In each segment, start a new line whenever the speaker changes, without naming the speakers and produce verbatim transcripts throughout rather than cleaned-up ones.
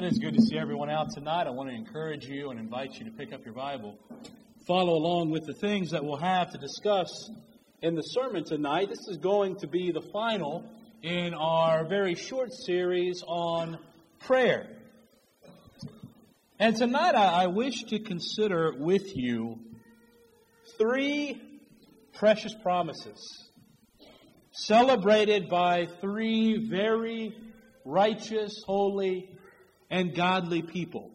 It is good to see everyone out tonight. I want to encourage you and invite you to pick up your Bible. Follow along with the things that we'll have to discuss in the sermon tonight. This is going to be the final in our very short series on prayer. And tonight I, I wish to consider with you three precious promises celebrated by three very righteous, holy, and godly people.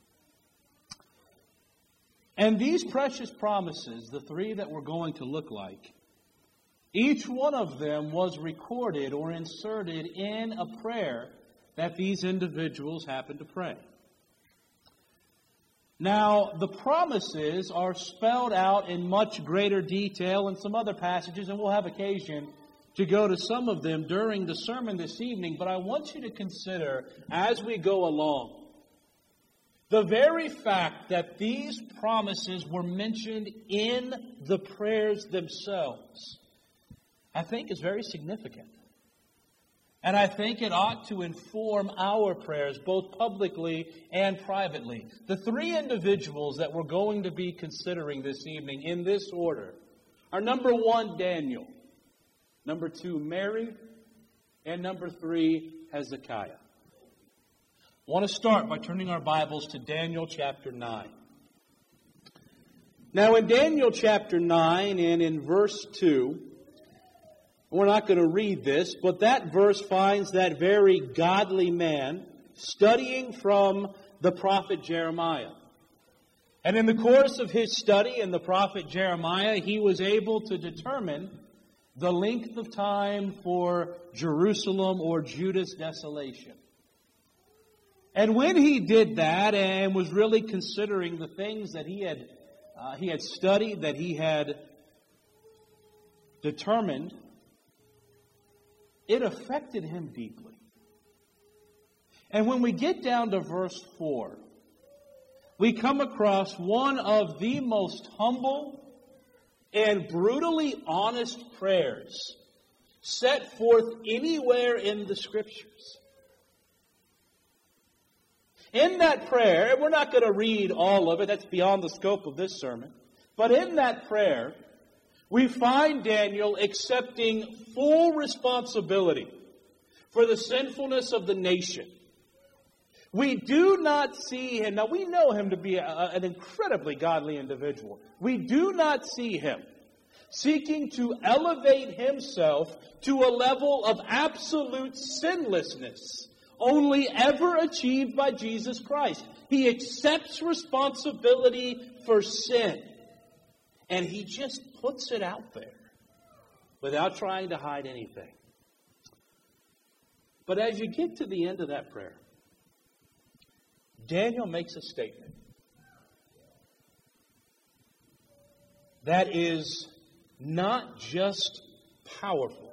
And these precious promises, the three that we're going to look like, each one of them was recorded or inserted in a prayer that these individuals happened to pray. Now, the promises are spelled out in much greater detail in some other passages, and we'll have occasion to go to some of them during the sermon this evening, but I want you to consider, as we go along, the very fact that these promises were mentioned in the prayers themselves, I think is very significant. And I think it ought to inform our prayers, both publicly and privately. The three individuals that we're going to be considering this evening in this order are number one, Daniel. Number two, Mary. And number three, Hezekiah. I want to start by turning our Bibles to Daniel chapter nine. Now in Daniel chapter nine and in verse two, we're not going to read this, but that verse finds that very godly man studying from the prophet Jeremiah. And in the course of his study in the prophet Jeremiah, he was able to determine the length of time for Jerusalem or Judah's desolation. And when he did that and was really considering the things that he had uh, he had studied, that he had determined, it affected him deeply. And when we get down to verse four, we come across one of the most humble and brutally honest prayers set forth anywhere in the Scriptures. In that prayer, we're not going to read all of it, that's beyond the scope of this sermon, but in that prayer, we find Daniel accepting full responsibility for the sinfulness of the nation. We do not see him, now we know him to be a, an incredibly godly individual. We do not see him seeking to elevate himself to a level of absolute sinlessness only ever achieved by Jesus Christ. He accepts responsibility for sin, and he just puts it out there without trying to hide anything. But as you get to the end of that prayer, Daniel makes a statement that is not just powerful,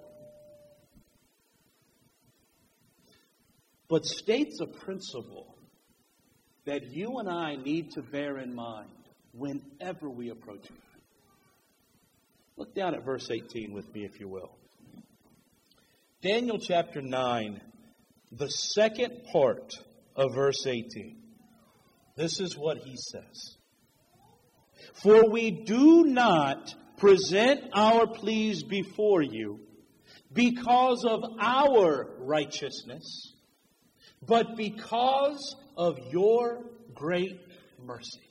but states a principle that you and I need to bear in mind whenever we approach it. Look down at verse eighteen with me, if you will. Daniel chapter nine, the second part of verse eighteen. This is what he says. For we do not present our pleas before you because of our righteousness, but because of your great mercy.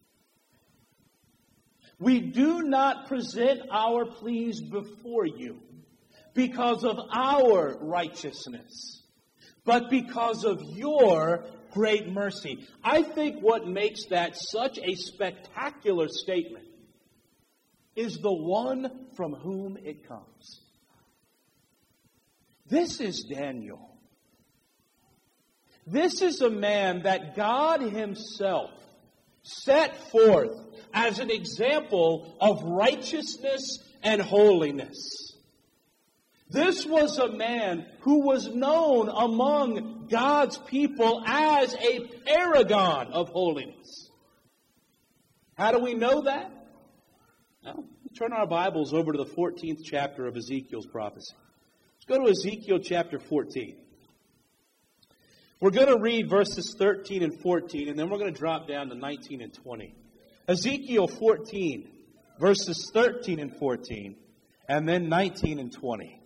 We do not present our pleas before you because of our righteousness, but because of your great mercy. I think what makes that such a spectacular statement is the one from whom it comes. This is Daniel. This is a man that God himself set forth as an example of righteousness and holiness. This was a man who was known among God's people as a paragon of holiness. How do we know that? Well, we turn our Bibles over to the fourteenth chapter of Ezekiel's prophecy. Let's go to Ezekiel chapter fourteen. We're going to read verses thirteen and fourteen, and then we're going to drop down to nineteen and twenty. Ezekiel fourteen, verses thirteen and fourteen, and then nineteen and twenty.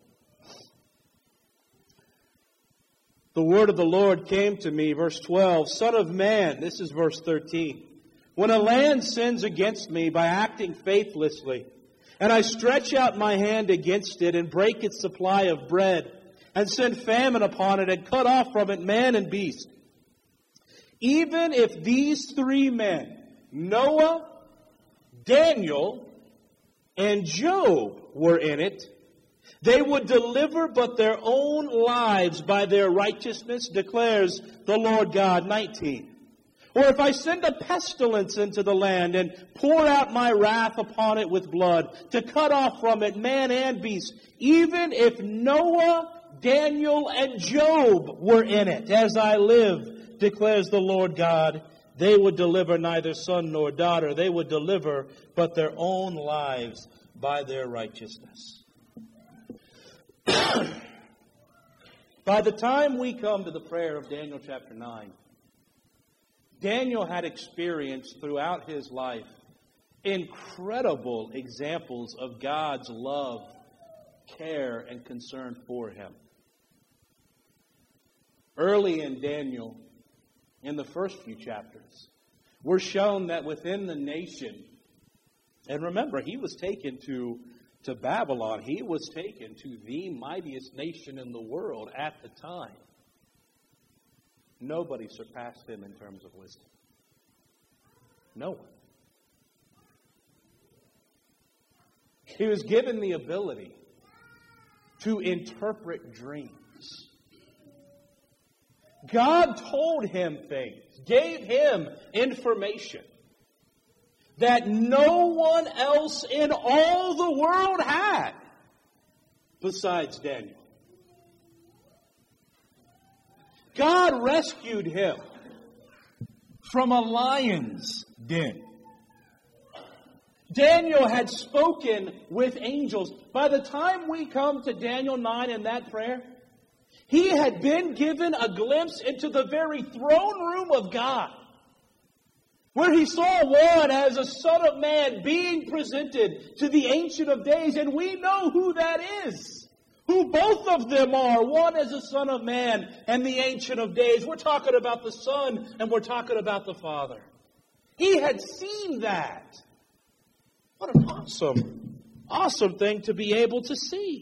The word of the Lord came to me, verse twelve, Son of man, this is verse thirteen. When a land sins against me by acting faithlessly, and I stretch out my hand against it and break its supply of bread, and send famine upon it, and cut off from it man and beast, even if these three men, Noah, Daniel, and Job were in it, they would deliver but their own lives by their righteousness, declares the Lord God. nineteen. Or if I send a pestilence into the land and pour out my wrath upon it with blood, to cut off from it man and beast, even if Noah, Daniel, and Job were in it, as I live, declares the Lord God, they would deliver neither son nor daughter. They would deliver but their own lives by their righteousness. By the time we come to the prayer of Daniel chapter nine, Daniel had experienced throughout his life incredible examples of God's love, care, and concern for him. Early in Daniel, in the first few chapters, we're shown that within the nation, and remember, he was taken to, to Babylon. He was taken to the mightiest nation in the world at the time. Nobody surpassed him in terms of wisdom. No one. He was given the ability to interpret dreams. God told him things, gave him information that no one else in all the world had besides Daniel. God rescued him from a lion's den. Daniel had spoken with angels. By the time we come to Daniel nine in that prayer, he had been given a glimpse into the very throne room of God, where he saw one as a son of man being presented to the Ancient of Days. And we know who that is, who both of them are. One as a son of man and the Ancient of Days. We're talking about the Son and we're talking about the Father. He had seen that. What an awesome, awesome thing to be able to see.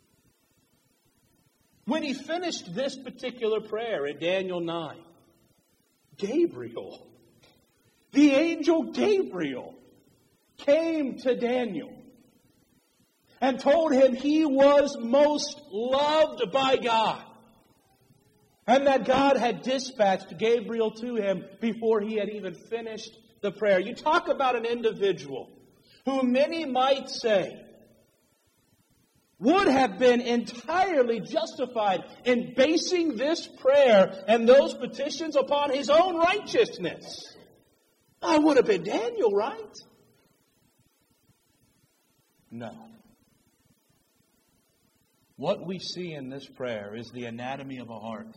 When he finished this particular prayer in Daniel nine, Gabriel, the angel Gabriel, came to Daniel and told him he was most loved by God, and that God had dispatched Gabriel to him before he had even finished the prayer. You talk about an individual who many might say would have been entirely justified in basing this prayer and those petitions upon his own righteousness. I would have been Daniel, right? No. What we see in this prayer is the anatomy of a heart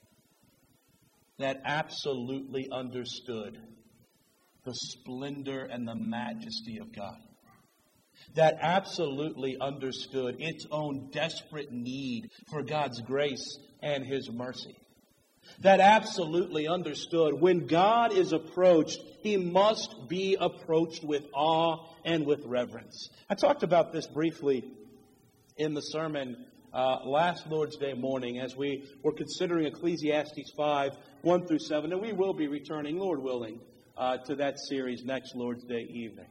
that absolutely understood the splendor and the majesty of God. That absolutely understood its own desperate need for God's grace and His mercy. That absolutely understood when God is approached, He must be approached with awe and with reverence. I talked about this briefly in the sermon uh, last Lord's Day morning as we were considering Ecclesiastes five, one through seven, and we will be returning, Lord willing, uh, to that series next Lord's Day evening.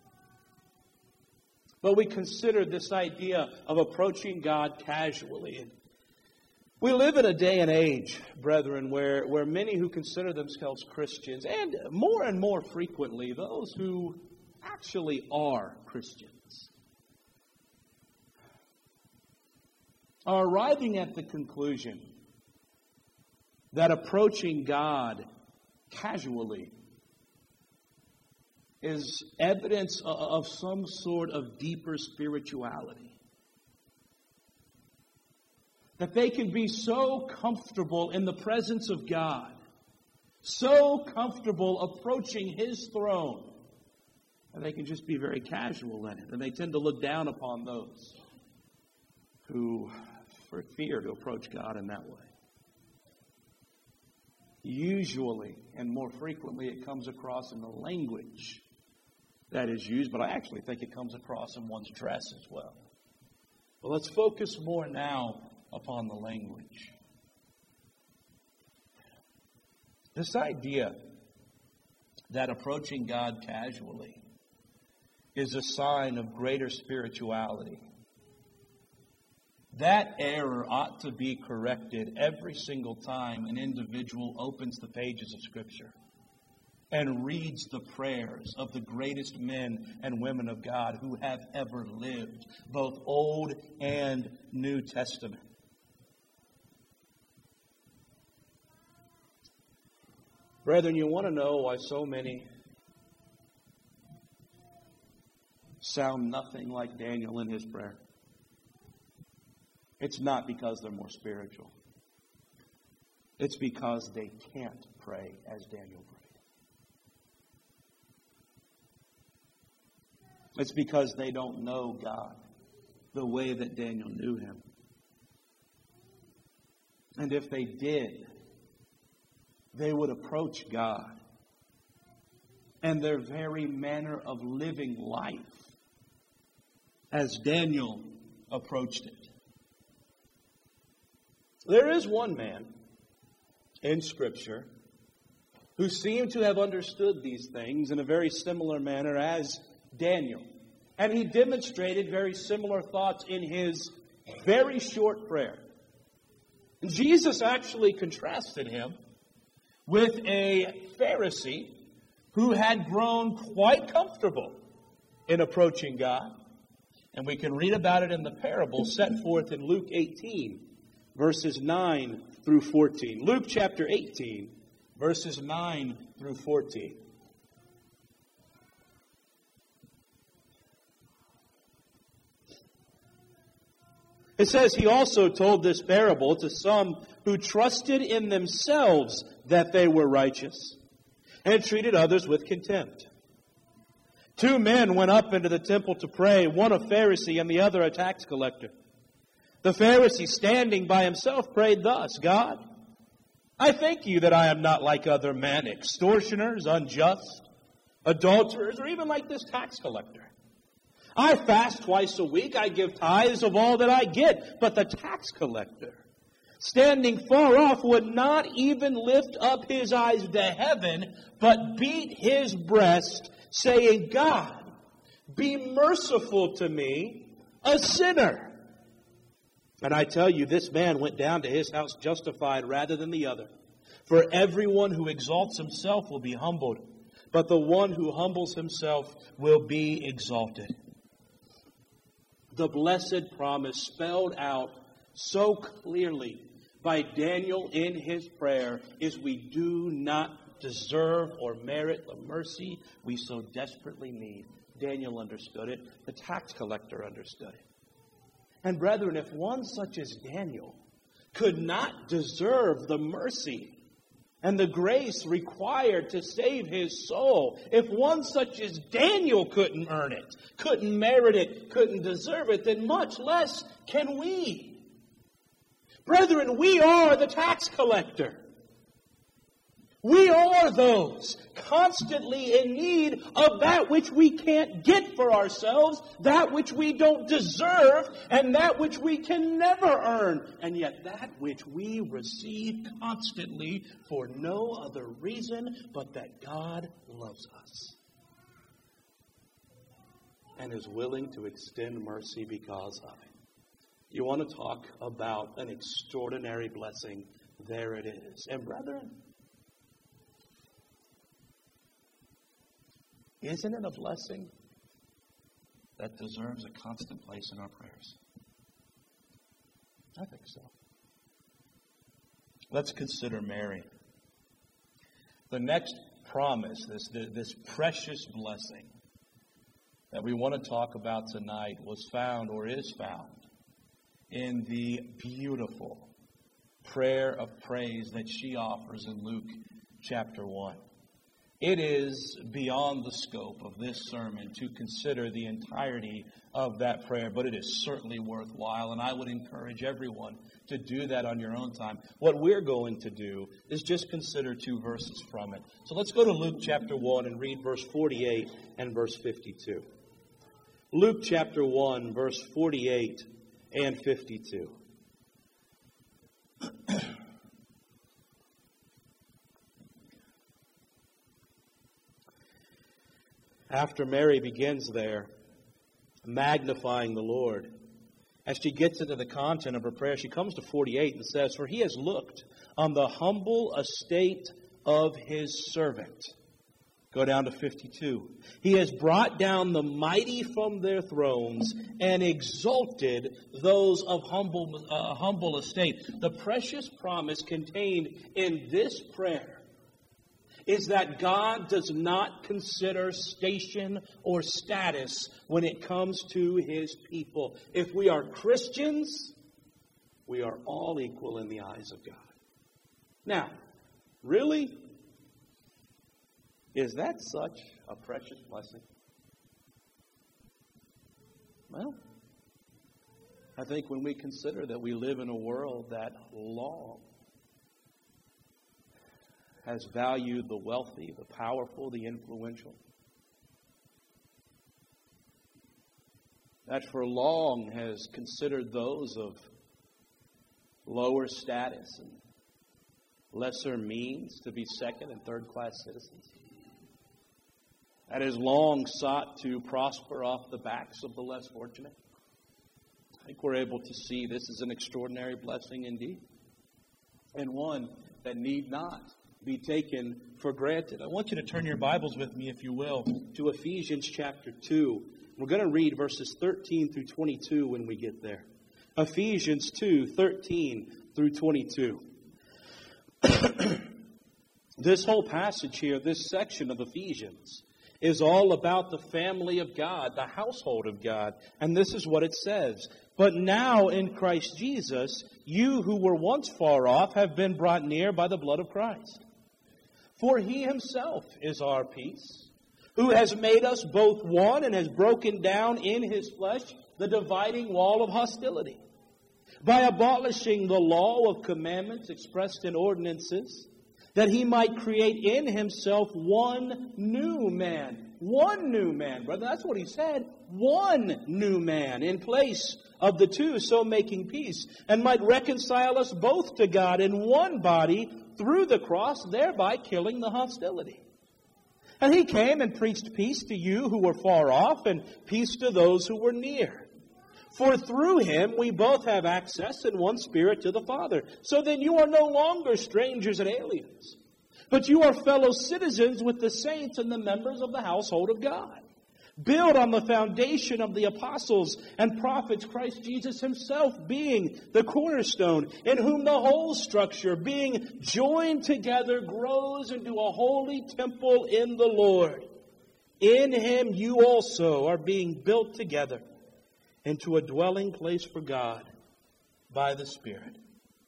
But we considered this idea of approaching God casually. And we live in a day and age, brethren, where, where many who consider themselves Christians, and more and more frequently, those who actually are Christians, are arriving at the conclusion that approaching God casually is evidence of some sort of deeper spirituality. that they can be so comfortable in the presence of God, so comfortable approaching His throne, and they can just be very casual in it. And they tend to look down upon those who for fear to approach God in that way. Usually, and more frequently, it comes across in the language that is used, but I actually think it comes across in one's dress as well. But let's focus more now upon the language. This idea that approaching God casually is a sign of greater spirituality. That error ought to be corrected every single time an individual opens the pages of Scripture and reads the prayers of the greatest men and women of God who have ever lived, both Old and New Testament. Brethren, you want to know why so many sound nothing like Daniel in his prayer? It's not because they're more spiritual. It's because they can't pray as Daniel prayed. It's because they don't know God the way that Daniel knew Him. And if they did, they would approach God and their very manner of living life as Daniel approached it. There is one man in Scripture who seemed to have understood these things in a very similar manner as Daniel. And he demonstrated very similar thoughts in his very short prayer. And Jesus actually contrasted him with a Pharisee who had grown quite comfortable in approaching God. And we can read about it in the parable set forth in Luke eighteen. Verses nine through fourteen. Luke chapter eighteen, verses nine through fourteen. It says, He also told this parable to some who trusted in themselves that they were righteous, and treated others with contempt. Two men went up into the temple to pray, one a Pharisee and the other a tax collector. The Pharisee, standing by himself, prayed thus, God, I thank you that I am not like other men, extortioners, unjust, adulterers, or even like this tax collector. I fast twice a week, I give tithes of all that I get. But the tax collector, standing far off, would not even lift up his eyes to heaven, but beat his breast, saying, God, be merciful to me, a sinner. And I tell you, this man went down to his house justified rather than the other. For everyone who exalts himself will be humbled, but the one who humbles himself will be exalted. The blessed promise spelled out so clearly by Daniel in his prayer is we do not deserve or merit the mercy we so desperately need. Daniel understood it. The tax collector understood it. And brethren, if one such as Daniel could not deserve the mercy and the grace required to save his soul, if one such as Daniel couldn't earn it, couldn't merit it, couldn't deserve it, then much less can we. Brethren, we are the tax collector. We are those constantly in need of that which we can't get for ourselves, that which we don't deserve, and that which we can never earn, and yet that which we receive constantly for no other reason but that God loves us and is willing to extend mercy because of it. You want to talk about an extraordinary blessing? There it is. And brethren, isn't it a blessing that deserves a constant place in our prayers? I think so. Let's consider Mary. The next promise, this, this precious blessing that we want to talk about tonight was found or is found in the beautiful prayer of praise that she offers in Luke chapter one. It is beyond the scope of this sermon to consider the entirety of that prayer, but it is certainly worthwhile, and I would encourage everyone to do that on your own time. What we're going to do is just consider two verses from it. So let's go to Luke chapter one and read verse forty-eight and verse fifty-two. Luke chapter one, verse forty-eight and fifty-two. After Mary begins there, magnifying the Lord, as she gets into the content of her prayer, she comes to forty-eight and says, "For he has looked on the humble estate of his servant." Go down to fifty-two. "He has brought down the mighty from their thrones and exalted those of humble, uh, humble estate." The precious promise contained in this prayer is that God does not consider station or status when it comes to His people. If we are Christians, we are all equal in the eyes of God. Now, really? Is that such a precious blessing? Well, I think when we consider that we live in a world that long has valued the wealthy, the powerful, the influential, that for long has considered those of lower status and lesser means to be second and third class citizens, that has long sought to prosper off the backs of the less fortunate. I think we're able to see this is an extraordinary blessing indeed, and one that need not be taken for granted. I want you to turn your Bibles with me, if you will, to Ephesians chapter two. We're going to read verses thirteen through twenty-two when we get there. Ephesians two, thirteen through twenty-two. This whole passage here, this section of Ephesians, is all about the family of God, the household of God. And this is what it says. "But now in Christ Jesus, you who were once far off have been brought near by the blood of Christ. For He Himself is our peace, who has made us both one and has broken down in His flesh the dividing wall of hostility, by abolishing the law of commandments expressed in ordinances, that He might create in Himself one new man." One new man, brother. That's what He said. One new man in place of the two, so making peace, and might reconcile us both to God in one body through the cross, thereby killing the hostility. And He came and preached peace to you who were far off, and peace to those who were near. For through Him we both have access in one Spirit to the Father. So then you are no longer strangers and aliens, but you are fellow citizens with the saints and the members of the household of God. Build on the foundation of the apostles and prophets, Christ Jesus Himself being the cornerstone, in whom the whole structure, being joined together, grows into a holy temple in the Lord. In Him you also are being built together into a dwelling place for God by the Spirit.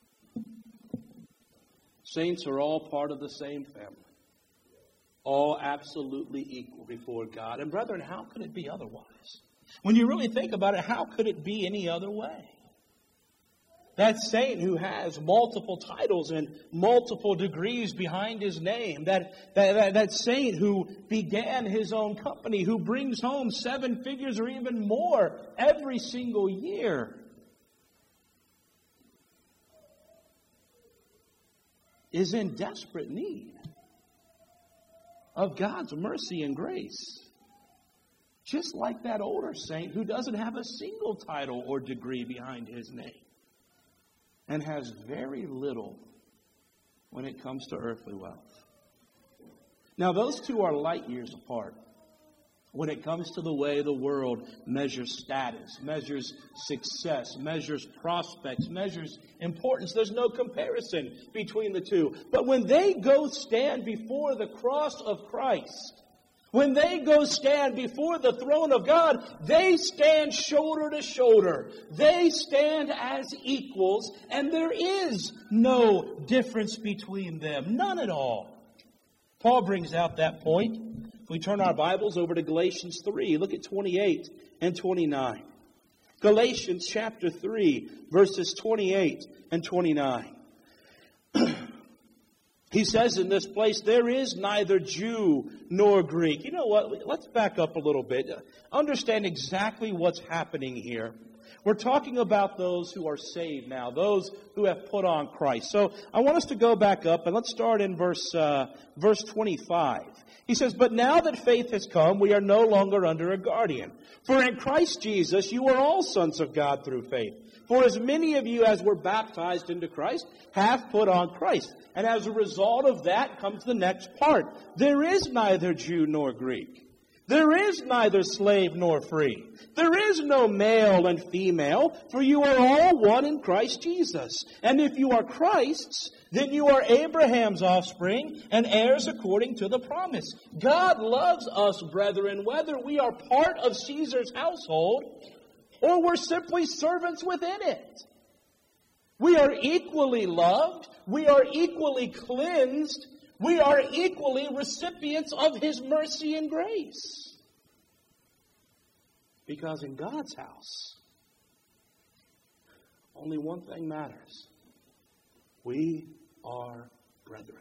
Saints are all part of the same family. All absolutely equal before God. And brethren, how could it be otherwise? When you really think about it, how could it be any other way? That saint who has multiple titles and multiple degrees behind his name, that, that, that, that saint who began his own company, who brings home seven figures or even more every single year, is in desperate need of God's mercy and grace. Just like that older saint who doesn't have a single title or degree behind his name and has very little when it comes to earthly wealth. Now, those two are light years apart when it comes to the way the world measures status, measures success, measures prospects, measures importance. There's no comparison between the two. But when they go stand before the cross of Christ, When they go stand before the throne of God, they stand shoulder to shoulder. They stand as equals, and there is no difference between them. None at all. Paul brings out that point. We turn our Bibles over to Galatians three. Look at twenty-eight and twenty-nine. Galatians chapter three, verses twenty-eight and twenty-nine. He says in this place, there is neither Jew nor Greek. You know what? Let's back up a little bit. Understand exactly what's happening here. We're talking about those who are saved now, those who have put on Christ. So I want us to go back up, and let's start in verse uh, verse twenty-five. He says, but now that faith has come, we are no longer under a guardian. For in Christ Jesus you are all sons of God through faith. For as many of you as were baptized into Christ have put on Christ. And as a result of that comes the next part. There is neither Jew nor Greek. There is neither slave nor free. There is no male and female, for you are all one in Christ Jesus. And if you are Christ's, then you are Abraham's offspring and heirs according to the promise. God loves us, brethren, whether we are part of Caesar's household or we're simply servants within it. We are equally loved. We are equally cleansed. We are equally recipients of His mercy and grace. Because in God's house, only one thing matters. We are brethren.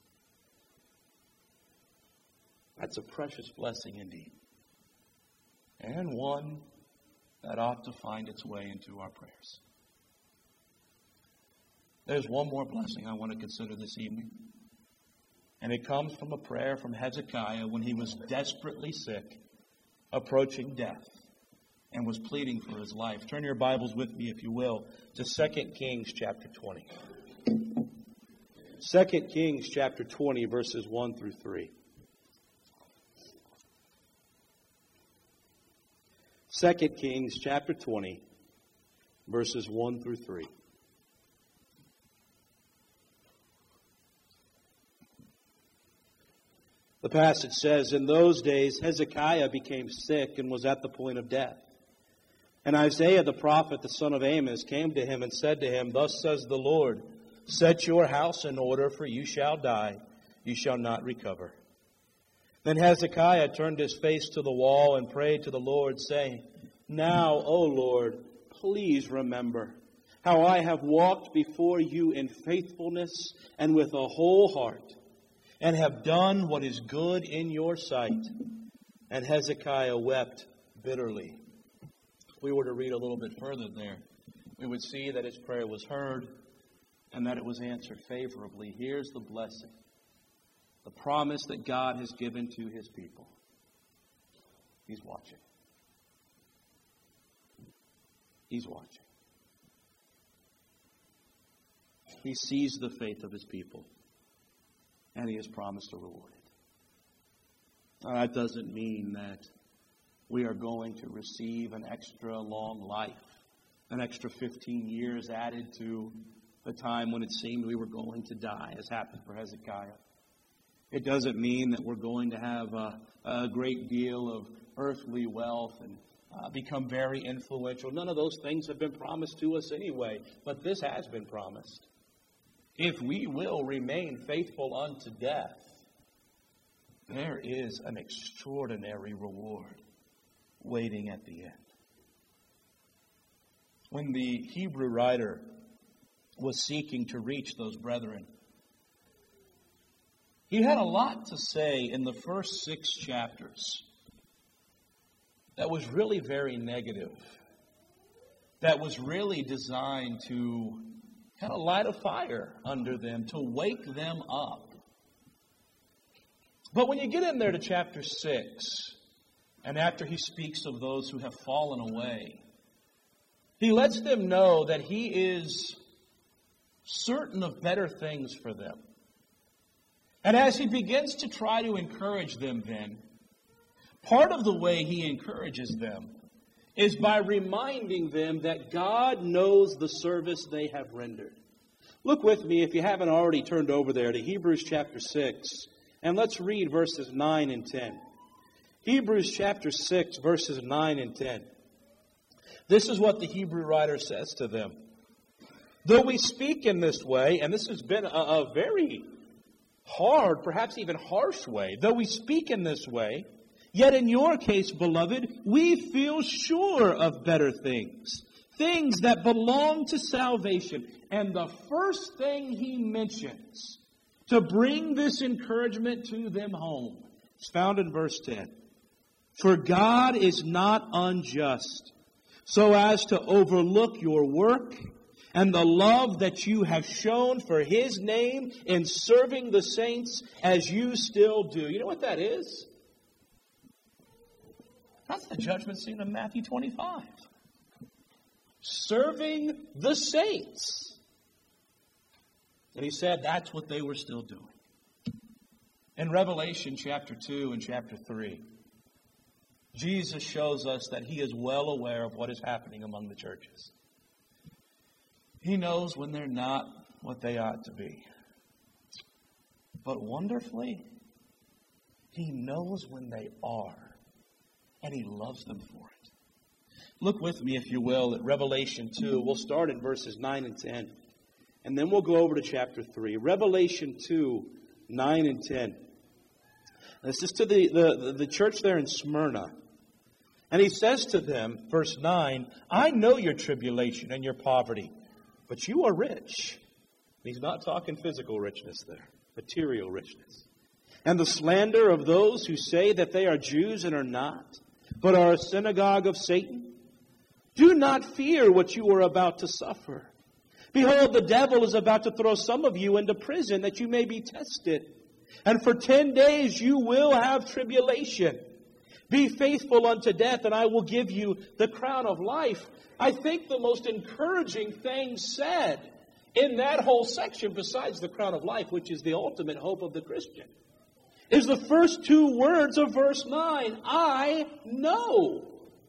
That's a precious blessing indeed. And one that ought to find its way into our prayers. There's one more blessing I want to consider this evening. And it comes from a prayer from Hezekiah when he was desperately sick, approaching death, and was pleading for his life. Turn your Bibles with me, if you will, to Second Kings chapter twenty. Second Kings chapter twenty, verses one through three. Second Kings chapter twenty, verses one through three. The passage says, in those days Hezekiah became sick and was at the point of death. And Isaiah the prophet, the son of Amos, came to him and said to him, thus says the Lord, set your house in order, for you shall die, you shall not recover. Then Hezekiah turned his face to the wall and prayed to the Lord, saying, now, O Lord, please remember how I have walked before you in faithfulness and with a whole heart, and have done what is good in your sight. And Hezekiah wept bitterly. If we were to read a little bit further there, we would see that his prayer was heard and that it was answered favorably. Here's the blessing, the promise that God has given to His people. He's watching. He's watching. He sees the faith of His people, and He has promised to reward it. Now, that doesn't mean that we are going to receive an extra long life, an extra fifteen years added to the time when it seemed we were going to die, as happened for Hezekiah. It doesn't mean that we're going to have a, a great deal of earthly wealth and uh, become very influential. None of those things have been promised to us anyway, but this has been promised. If we will remain faithful unto death, there is an extraordinary reward waiting at the end. When the Hebrew writer was seeking to reach those brethren, he had a lot to say in the first six chapters that was really very negative, that was really designed to kind of light a fire under them, to wake them up. But when you get in there to chapter six, and after he speaks of those who have fallen away, he lets them know that he is certain of better things for them. And as he begins to try to encourage them then, part of the way he encourages them is by reminding them that God knows the service they have rendered. Look with me, if you haven't already turned over there, to Hebrews chapter six, and let's read verses nine and ten. Hebrews chapter six, verses nine and ten. This is what the Hebrew writer says to them. Though we speak in this way, and this has been a, a very hard, perhaps even harsh way, though we speak in this way, yet in your case, beloved, we feel sure of better things, things that belong to salvation. And the first thing he mentions to bring this encouragement to them home is found in verse ten. For God is not unjust, so as to overlook your work and the love that you have shown for His name in serving the saints as you still do. You know what that is? That's the judgment scene of Matthew twenty-five. Serving the saints. And he said that's what they were still doing. In Revelation chapter two and chapter three, Jesus shows us that He is well aware of what is happening among the churches. He knows when they're not what they ought to be. But wonderfully, He knows when they are. And He loves them for it. Look with me, if you will, at Revelation two. We'll start in verses nine and ten. And then we'll go over to chapter three. Revelation two, nine and ten. This is to the, the, the church there in Smyrna. And he says to them, verse nine, I know your tribulation and your poverty, but you are rich. He's not talking physical richness there, material richness. And the slander of those who say that they are Jews and are not, but are a synagogue of Satan. Do not fear what you are about to suffer. Behold, the devil is about to throw some of you into prison that you may be tested. And for ten days you will have tribulation. Be faithful unto death, and I will give you the crown of life. I think the most encouraging thing said in that whole section, besides the crown of life, which is the ultimate hope of the Christian, is the first two words of verse nine. I know.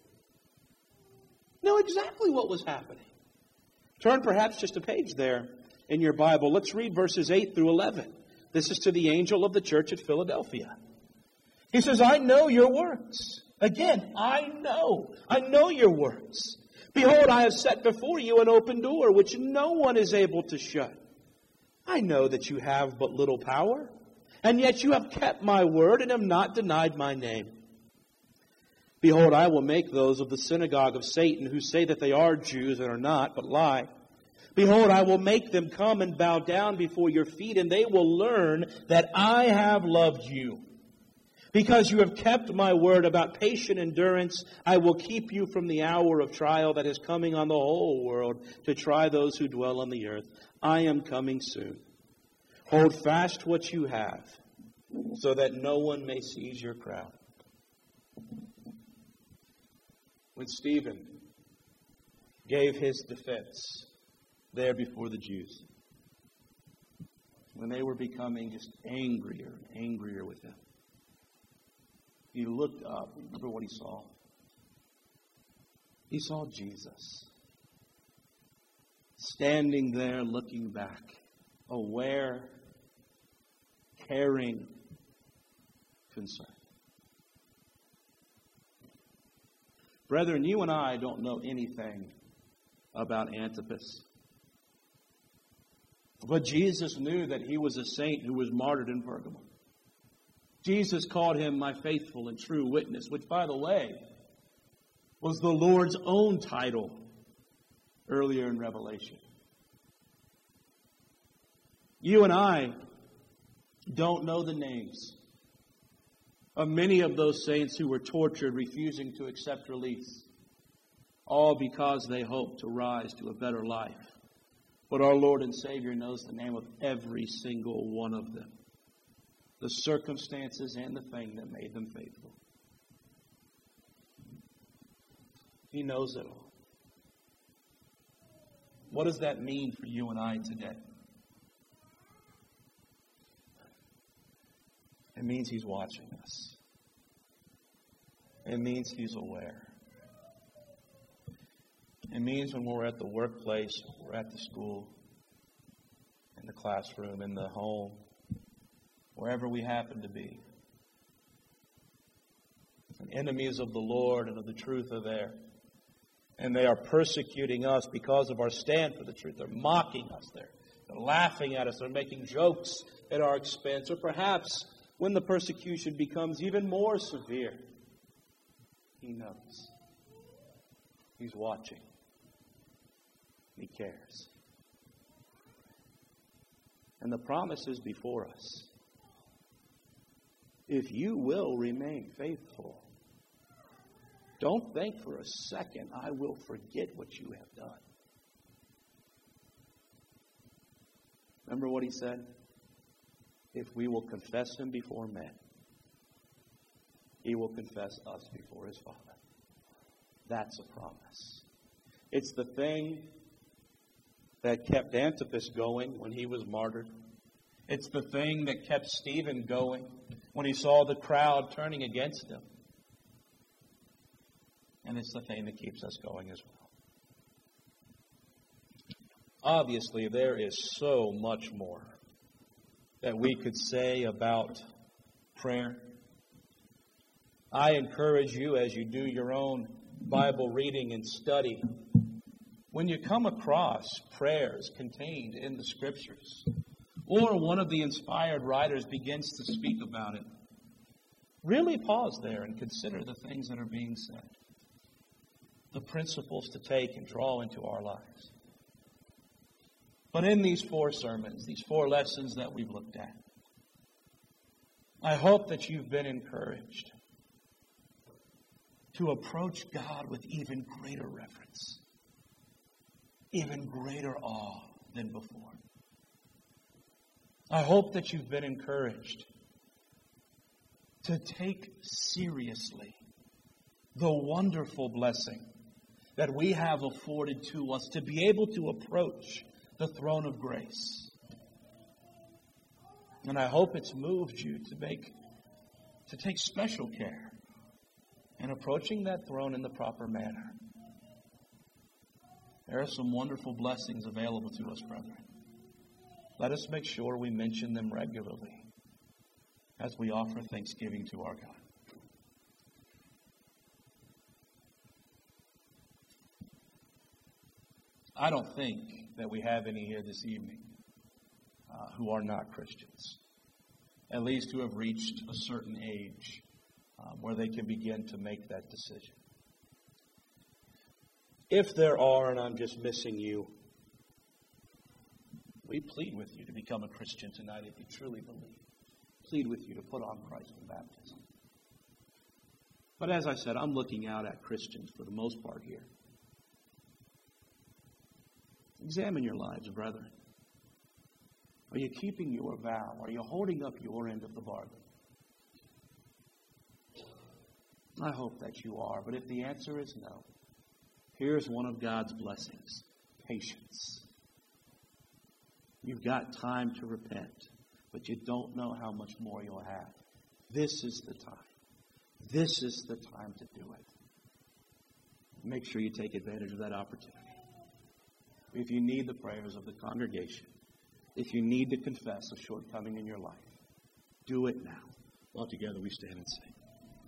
Know exactly what was happening. Turn perhaps just a page there in your Bible. Let's read verses eight through eleven. This is to the angel of the church at Philadelphia. He says, I know your works. Again, I know. I know your works. Behold, I have set before you an open door, which no one is able to shut. I know that you have but little power, and yet you have kept my word and have not denied my name. Behold, I will make those of the synagogue of Satan who say that they are Jews and are not, but lie. Behold, I will make them come and bow down before your feet, and they will learn that I have loved you. Because you have kept my word about patient endurance, I will keep you from the hour of trial that is coming on the whole world to try those who dwell on the earth. I am coming soon. Hold fast what you have, so that no one may seize your crown. When Stephen gave his defense there before the Jews, when they were becoming just angrier and angrier with him, he looked up. Remember what he saw? He saw Jesus standing there looking back, aware, caring, concerned. Brethren, you and I don't know anything about Antipas. But Jesus knew that he was a saint who was martyred in Pergamum. Jesus called him my faithful and true witness, which, by the way, was the Lord's own title earlier in Revelation. You and I don't know the names of many of those saints who were tortured, refusing to accept release, all because they hoped to rise to a better life. But our Lord and Savior knows the name of every single one of them, the circumstances and the thing that made them faithful. He knows it all. What does that mean for you and I today? It means He's watching us. It means He's aware. It means when we're at the workplace, we're at the school, in the classroom, in the home, wherever we happen to be, And enemies of the Lord and of the truth are there. And they are persecuting us because of our stand for the truth. They're mocking us. They're, they're laughing at us. They're making jokes at our expense. Or perhaps when the persecution becomes even more severe, He knows. He's watching. He cares. And the promise is before us. If you will remain faithful, don't think for a second, I will forget what you have done. Remember what He said? If we will confess Him before men, He will confess us before His Father. That's a promise. It's the thing that kept Antipas going when he was martyred. It's the thing that kept Stephen going when he saw the crowd turning against him. And it's the thing that keeps us going as well. Obviously, there is so much more that we could say about prayer. I encourage you, as you do your own Bible reading and study, when you come across prayers contained in the Scriptures, or one of the inspired writers begins to speak about it, really pause there and consider the things that are being said, the principles to take and draw into our lives. But in these four sermons, these four lessons that we've looked at, I hope that you've been encouraged to approach God with even greater reverence, even greater awe than before. I hope that you've been encouraged to take seriously the wonderful blessing that we have afforded to us to be able to approach the throne of grace. And I hope it's moved you to make to take special care in approaching that throne in the proper manner. There are some wonderful blessings available to us, brethren. Let us make sure we mention them regularly as we offer thanksgiving to our God. I don't think that we have any here this evening uh, who are not Christians, at least who have reached a certain age um, where they can begin to make that decision. If there are, and I'm just missing you, we plead with you to become a Christian tonight if you truly believe. Plead with you to put on Christ in baptism. But as I said, I'm looking out at Christians for the most part here. Examine your lives, brethren. Are you keeping your vow? Are you holding up your end of the bargain? I hope that you are, but if the answer is no, here's one of God's blessings: patience. You've got time to repent, but you don't know how much more you'll have. This is the time. This is the time to do it. Make sure you take advantage of that opportunity. If you need the prayers of the congregation, if you need to confess a shortcoming in your life, do it now. While together we stand and sing.